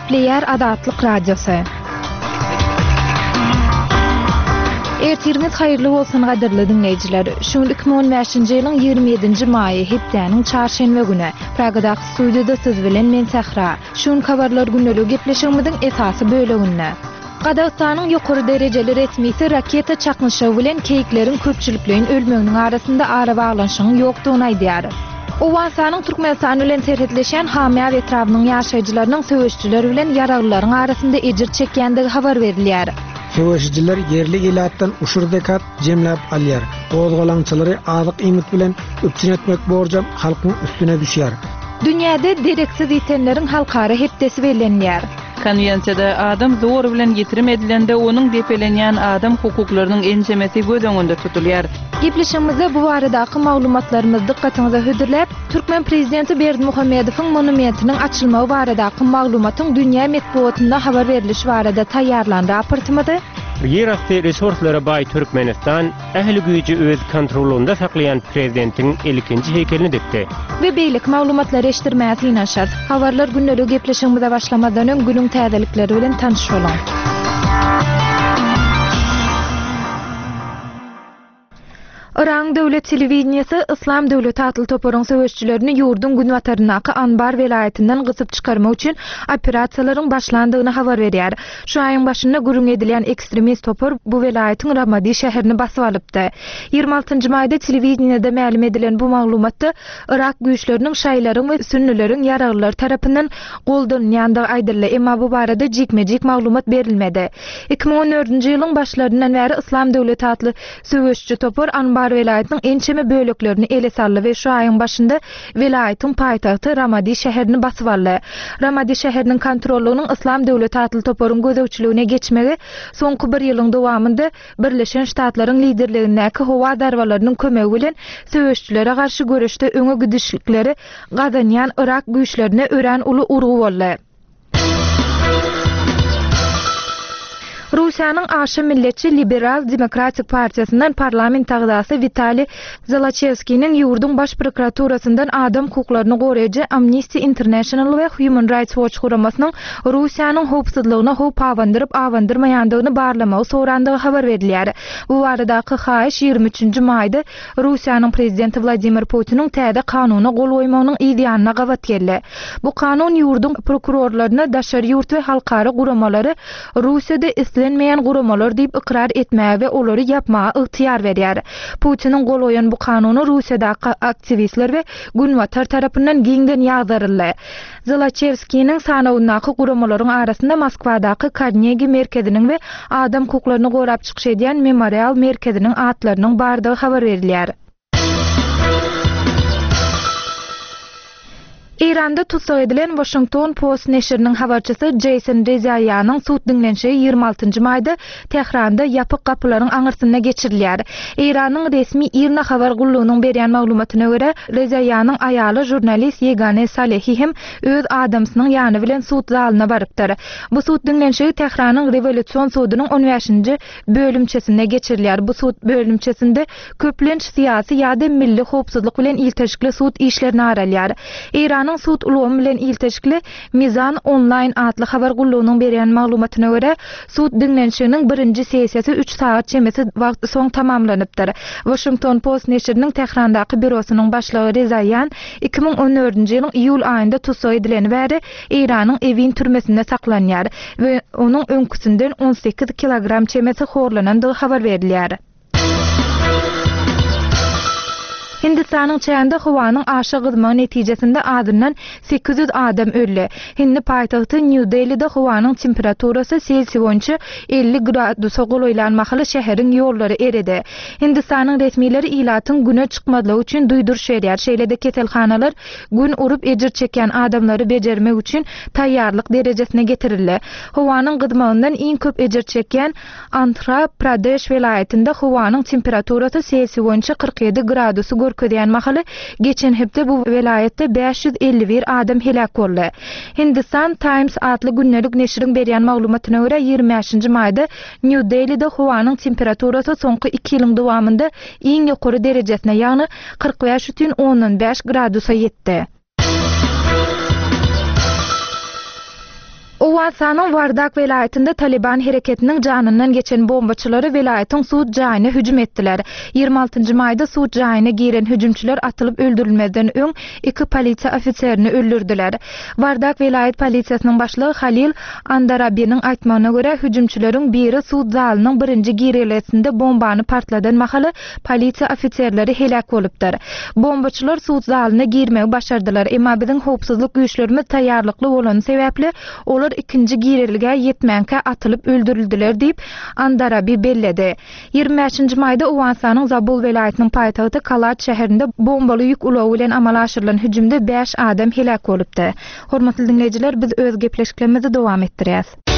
Nükleer Adatlyk Radiosu. Ertiriniz hayırlı bolsun gaderli dinleyijiler. Şu 2015-nji ýylyň 27-nji maýy hepdeniň çarşembe güni Pragadaky studiýada siz bilen men Sahra. Şu habarlar günlegi gepleşigimiziň esasy böleginde. Qazaqstanyň ýokary derejeli resmisi raketa çaknyşy bilen keýikleriň köpçülikligiň ölmeginiň arasynda ara baglanşygyň ýokdugyny aýdýar. Owasanyň Türkmenistan bilen serhetleşen Hamya etrawynyň ýaşaýjylarynyň söwüşçüler bilen ýaralylaryň arasynda ejir çekýändigi habar berilýär. Söwüşçüler yerli elatdan uşur dekat jemläp alýar. Gozgalaňçylary azyk ýmit bilen öpçün etmek borjam halkyň üstüne düşýär. Dünýäde dereksiz ýetenleriň halkara hepdesi bellenýär. Konwensiyada adam zor bilen getirim edilende onuň depelenýän adam hukuklarynyň enjemesi göz öňünde tutulýar. Gepleşigimizde bu baradaky maglumatlarymyzy dikkatyňize hödürläp, Türkmen prezidenti Berdimuhammedowyň monumentiniň açylmagy baradaky maglumatyň dünýä medeniýetinde habar berilişi barada taýýarlan raportymyzy Yerasty resurslara bay Türkmenistan ähli güýji öz kontrolunda saklayan prezidentiň ilkinji heykelini dikdi. We beýlik maglumatlary eşdirmäsi ýa-da habarlar günlegi gepleşigimize başlamadan öň günüň täzelikleri bilen tanyş bolan. Iran Döwlet Telewizionyasy Islam Döwleti atly toparyň söwüşçülerini ýurdun Günwatarynaky Anbar welaýatynyň gysyp çykarmak üçin operasiýalaryň başlandygyny habar berýär. Şu aýyň başynda gürüň edilen ekstremist topar bu welaýatyň Ramadi şäherini basyp alypdy. 26-njy maýda telewizionyada ma'lum edilen bu maglumatda Irak güýçleriniň şaýlaryň we sünnileriň ýaralylar tarapyndan goldanýandygy aýdyldy, emma bu barada jekmejek maglumat berilmedi. 2014-nji ýylyň başlaryndan bäri Islam Döwleti atly söwüşçü topar Anbar welaýatynyň ençeme böleklerini ele saldy we şu aýyň başynda welaýatyň paýtagty Ramadi şäherini basyp aldy. Ramadi şäheriniň kontrollugynyň Islam Döwleti atly toparyň gözegçiligine geçmegi soňky bir ýylyň dowamında Birleşen Ştatlaryň liderligindäki howa darwalarynyň kömegi bilen söwüşçülere garşy görüşde öňe gidişlikleri gazanýan Irak güýçlerine ören uly urgu boldy. Rusiýanyň aşy milletçi Liberal Demokratik Partiýasyndan parlament agzasy Vitaliy Zalachevskiň ýurdun baş prokuraturasyndan adam hukuklaryny goraýjy Amnesty International we Human Rights Watch guramasynyň Rusiýanyň howpsuzlygyna how pawandyryp awandyrmaýandygyny barlamagy sorandygy habar berilýär. Bu baradaky haýyş 23-nji maýda Rusiýanyň prezidenti Vladimir Putiniň täze kanuny gol goýmagynyň ideýanyna gabat geldi. Bu kanun ýurdun prokurorlaryna daşary ýurt we halkara guramalary Rusiýada islenmeyen guramalar diýip ikrar etmäge we olary yapmaga ygtyýar berýär. Putiniň gol goýan bu kanuny Rusiýadaky aktivistler we Günwatar tarapyndan giňden ýagdyryldy. Zalachevskiň sanawynaky guramalaryň arasynda Moskwadaky Carnegie merkeziniň we adam hukuklaryny gorap çykyş edýän Memorial merkeziniň atlarynyň bardygy habar berilýär. İranda tutsak edilen Washington Post neşriniň habarçysy Jason Rezaianyň suud dinlenşi 26-njy maýda Tehranda ýapyk gapylaryň aňyrsyna geçirilýär. İranyň resmi IRNA habar gullugynyň berýän maglumatyna görä, Rezaianyň aýaly jurnalist Yegane Salehi hem öz adamsynyň ýany bilen suud zalyna barypdyr. Bu suud dinlenşi Tehranyň Revolýusiýon suudynyň 15-nji bölümçesinde geçirilýär. Bu suud bölümçesinde köplenç syýasy ýa-da milli howpsuzlyk bilen ilteşikli suud işlerini aralýar. İran suud ulamy bilen ilteşikli Mizan online atly habar gullugynyň berýän maglumatyna görä, suud dinlenşiginiň birinji sessiýasy 3 saat çemesi wagt soň tamamlanypdyr. Washington Post neşriniň Tehrandaky bürosynyň başlygy Rezaian 2014-nji ýylyň iýul aýynda tutsak edileni bäri Iranyň Evin türmesinde saklanýar we onuň öňküsinden 18 kilogram çemesi horlanandygy habar berilýär. Hindistanyň çäğinde howanyň aşy gyzmagy netijesinde adından 800 adam öldü. Hindi paýtagty New Delhi'de howanyň temperaturasy Selsiýus boýunça 50 gradusa golaýlanmaly şäheriň ýollary eridi. Hindistanyň resmileri ilatyň güne çykmadygy üçin duýduruş berýär. Şeýlede keselhanalar gün urup ejir çeken adamlary bejermek üçin taýýarlyk derejesine getirildi. Howanyň gyzmagyndan iň köp ejir çeken Andhra Pradesh welaýatynda howanyň temperaturasy Selsiýus boýunça 47 gradusy görkezýän mahaly geçen hepde bu welaýatda 551 adam helak boldy. Hindistan Times atly günnelik neşriň berýän maglumatyna görä 25-nji maýda New Delhi'de howanyň temperaturasy soňky 2 ýylyň dowamında iň ýokary derejesine, ýagny 45,5 gradusa ýetdi. Uwansanyň Wardak velayetinde Taliban hereketiniň janyndan geçen bombaçylary welaýetyň suud jaýyna hüjüm etdiler. 26-njy maýda suud jaýyna giren hüjümçiler atylyp öldürilmeden öň 2 polisiýa ofitserini öldürdiler. Wardak velayet polisiýasynyň başlygy Halil Andarabiýanyň aýtmagyna görä hüjümçileriň biri suud zalynyň birinji girelesinde bombany partladan mahaly polisiýa ofitserleri helak bolupdyr. Bombaçylar suud zalyna girmegi başardylar, emma biziň howpsuzlyk güýçlerimiz taýýarlykly bolan sebäpli olar ikinji girelige yetmänke atylyp öldürildiler diýip Andarabi belledi. 25-nji maýda Uwansanyň Zabul welaýatynyň paýtagty Kalat şäherinde bombaly ýük ulowy bilen amala aşyrylan hüjümde 5 adam helak bolupdy. Hormatly dinleýijiler, biz öz gepleşiklerimizi dowam etdirýäs.